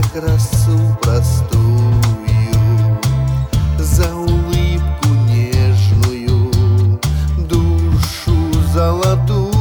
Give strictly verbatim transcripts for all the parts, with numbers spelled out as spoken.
за красу простую, за улыбку нежную, душу золотую.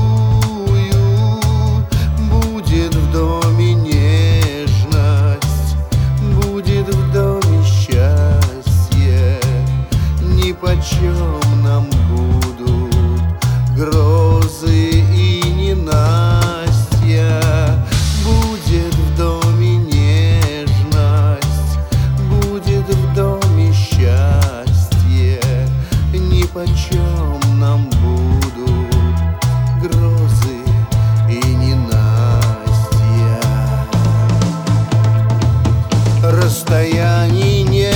Будет в доме нежность, будет в доме счастье, нипочем нам будут грозы и ненастья. Будет в доме нежность, будет в доме счастье, нипочем нам будут грозы и ненастья. Расстояний нет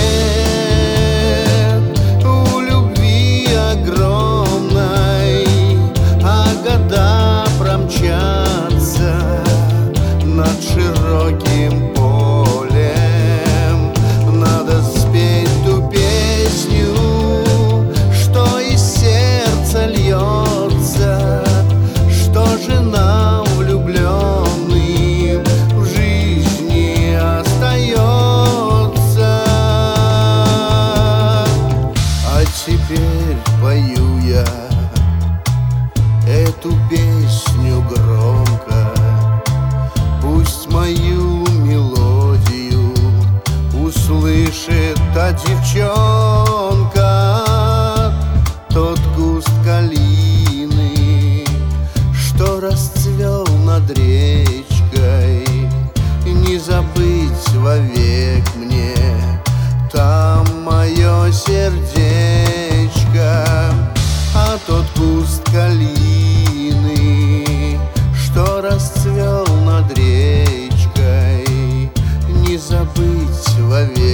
у любви огромной, а года промчатся над широким полем. Надо спеть ту песню, что из сердца льется, что же нам, влюбленным, в жизни остается. А теперь пою я эту песню громко, пусть мою мелодию услышит та девчонка. Тот куст калины, что расцвел над речкой, не забыть вовек мне там мое сердечко. А тот куст калины, что расцвел над речкой, не забыть вовек